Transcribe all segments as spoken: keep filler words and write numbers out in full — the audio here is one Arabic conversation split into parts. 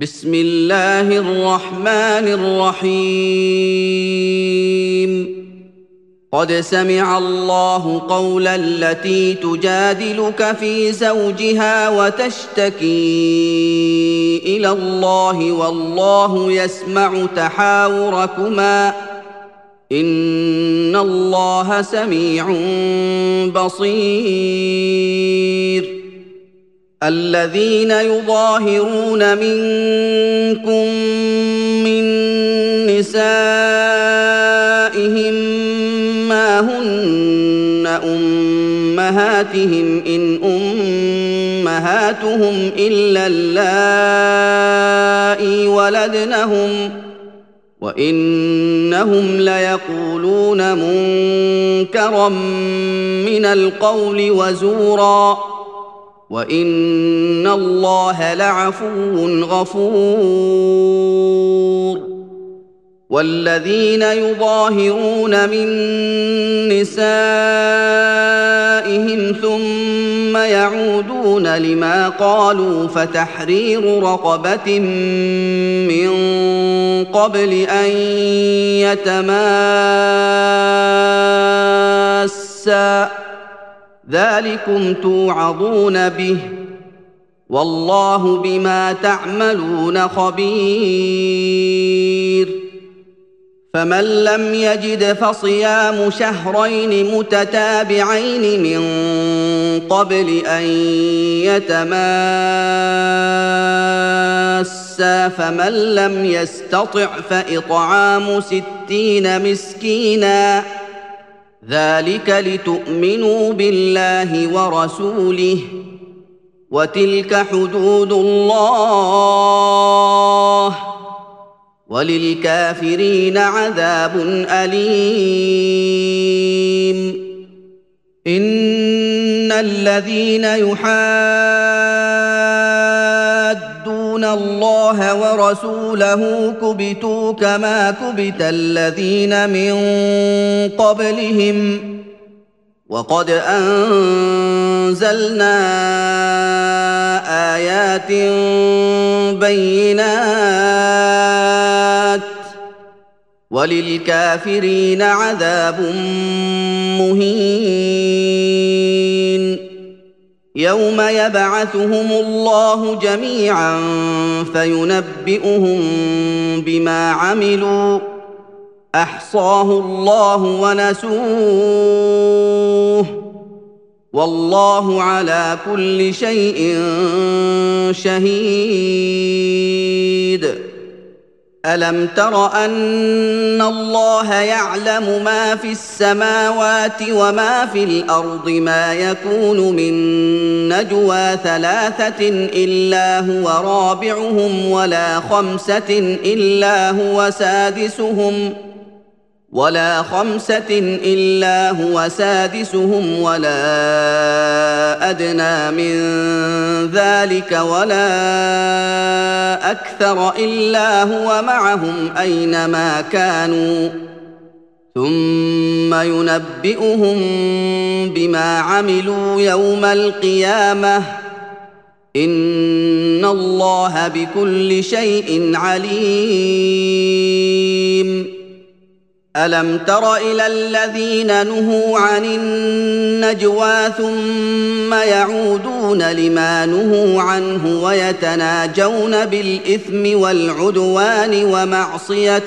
بسم الله الرحمن الرحيم. قد سمع الله قول التي تجادلك في زوجها وتشتكي إلى الله والله يسمع تحاوركما إن الله سميع بصير. الذين يظاهرون منكم من نسائهم ما هن أمهاتهم إن أمهاتهم إلا اللائي ولدنهم وإنهم ليقولون منكرا من القول وزورا وإن الله لعفو غفور. والذين يظاهرون من نسائهم ثم يعودون لما قالوا فتحرير رقبة من قبل أن يتماسا ذلكم توعظون به والله بما تعملون خبير. فمن لم يجد فصيام شهرين متتابعين من قبل أن يتماسا فمن لم يستطع فإطعام ستين مسكينا ذلك لتؤمنوا بالله ورسوله وتلك حدود الله وللكافرين عذاب أليم. إن الذين يحادون الله ورسوله كبتوا كما كبت الذين من قبلهم وقد أنزلنا آيات بينات وللكافرين عذاب مهين. يوم يبعثهم الله جميعا فينبئهم بما عملوا أحصاه الله ونسوه والله على كل شيء شهيد. ألم تر أن الله يعلم ما في السماوات وما في الأرض ما يكون من نجوى ثلاثة إلا هو رابعهم ولا خمسة إلا هو سادسهم ولا خمسة إلا هو سادسهم ولا أدنى من ذلك ولا أكثر إلا هو معهم أينما كانوا ثم ينبئهم بما عملوا يوم القيامة إن الله بكل شيء عليم. ألم تر إلى الذين نهوا عن النجوى ثم يعودون لما نهوا عنه ويتناجون بالإثم والعدوان ومعصية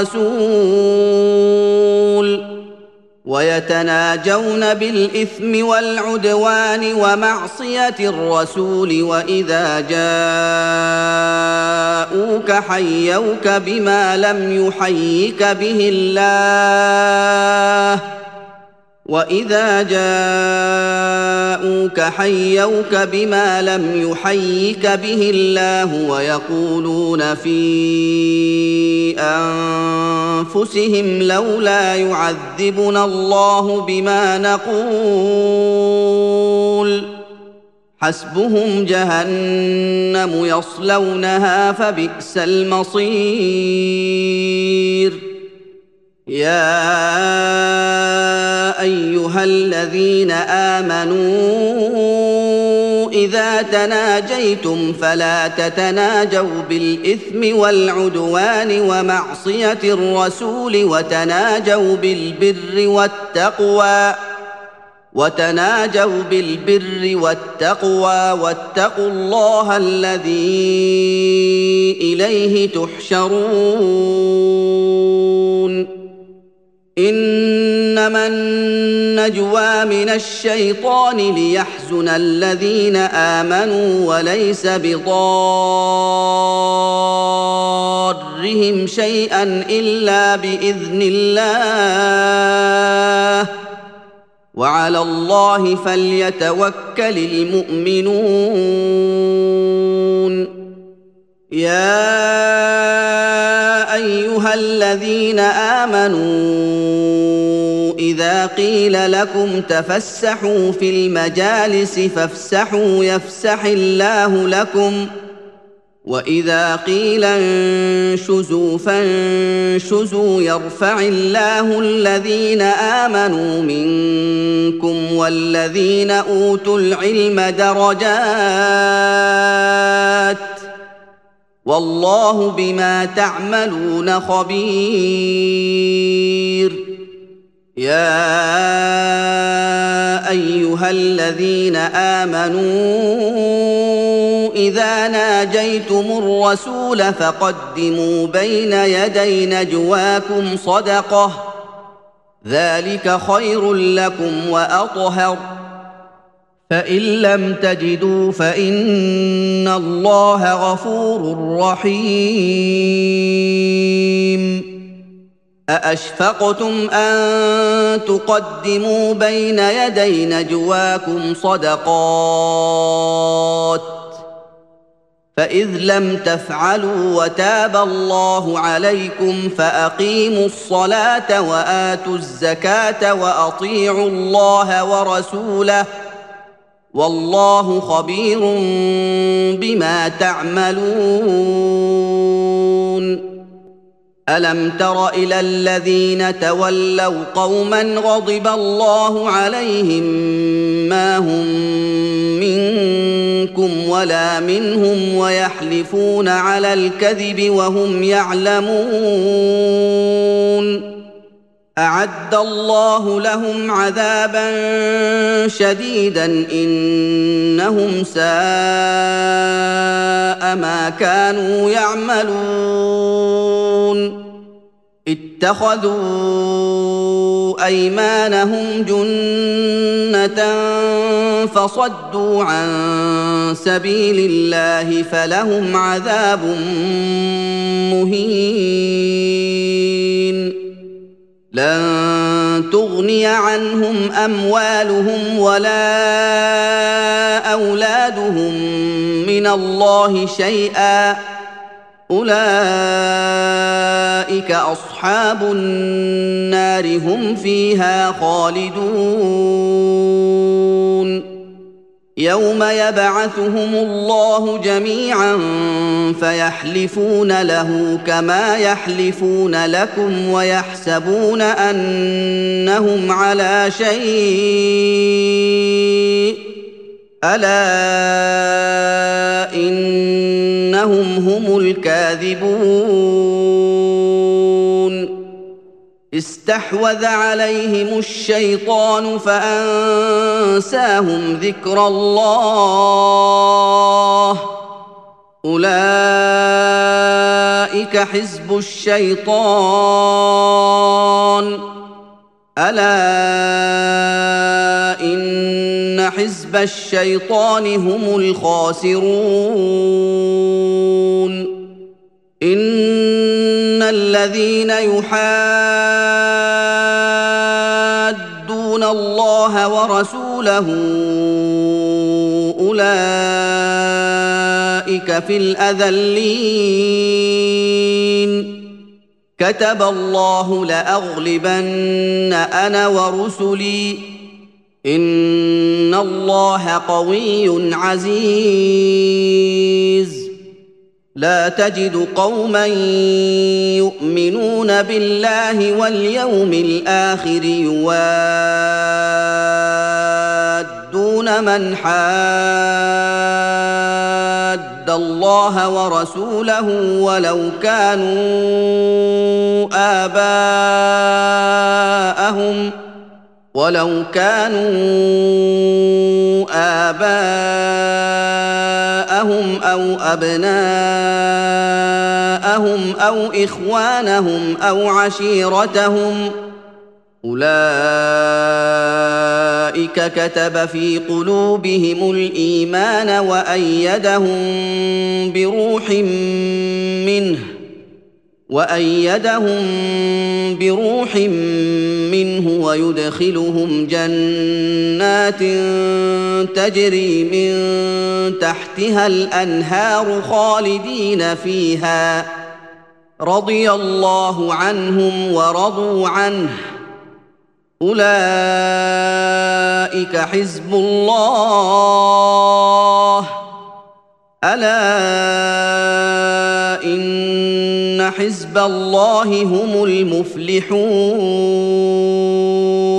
الرسول ويتناجون بالإثم والعدوان ومعصية الرسول وإذا جاءوك حيوك بما لم يحيك به الله وإذا جاءوك حيوك بما لم يحيك به الله ويقولون في أنفسهم لولا يعذبنا الله بما نقول حسبهم جهنم يصلونها فبئس المصير. يا أيها الذين آمنوا إذا تناجيتم فلا تتناجوا بالإثم والعدوان ومعصية الرسول وتناجوا بالبر والتقوى وتناجوا بالبر والتقوى واتقوا الله الذي إليه تحشرون إنما النجوى من الشيطان ليحزن الذين آمنوا وليس بضارهم شيئا إلا بإذن الله وعلى الله فليتوكل المؤمنون يا أيها الذين آمنوا إذا قيل لكم تفسحوا في المجالس فافسحوا يفسح الله لكم وإذا قيل انشزوا فانشزوا يرفع الله الذين آمنوا منكم والذين أوتوا العلم درجات والله بما تعملون خبير يا أيها الذين آمنوا إذا ناجيتم الرسول فقدموا بين يدي نجواكم صدقة ذلك خير لكم وأطهر فإن لم تجدوا فإن الله غفور رحيم أأشفقتم أن تقدموا بين يدي نجواكم صدقات فإذ لم تفعلوا وتاب الله عليكم فأقيموا الصلاة وآتوا الزكاة وأطيعوا الله ورسوله والله خبير بما تعملون ألم تر إلى الذين تولوا قوما غضب الله عليهم ما هم منكم ولا منهم ويحلفون على الكذب وهم يعلمون أعد الله لهم عذابا شديدا إنهم ساء ما كانوا يعملون اتخذوا أيمانهم جنة فصدوا عن سبيل الله فلهم عذاب مهين لن تغني عنهم أموالهم ولا أولادهم من الله شيئا أولئك أصحاب النار هم فيها خالدون يوم يبعثهم الله جميعا فيحلفون له كما يحلفون لكم ويحسبون أنهم على شيء ألا إنهم هم الكاذبون استحوذ عليهم الشيطان فأنساهم ذكر الله أولئك حزب الشيطان ألا إن حزب الشيطان هم الخاسرون إن الذين يحادون الله ورسوله أولئك في الأذلين كتب الله لأغلبن أنا ورسلي إن الله قوي عزيز لا تجد قوما يؤمنون بالله واليوم الآخر يوادون يُجَادِلُونَ مَنْ حَادَّ اللَّهَ وَرَسُولَهُ وَلَوْ كَانُوا آبَاءَهُمْ ولو كانوا آباءهم أو أبناءهم أو إخوانهم أو عشيرتهم أولئك كتب في قلوبهم الإيمان وأيدهم بروح منه وأيدهم بروح منه ويدخلهم جنات تجري من تحتها الأنهار خالدين فيها رضي الله عنهم ورضوا عنه أولئك حزب الله ألا إن حزب الله هم المفلحون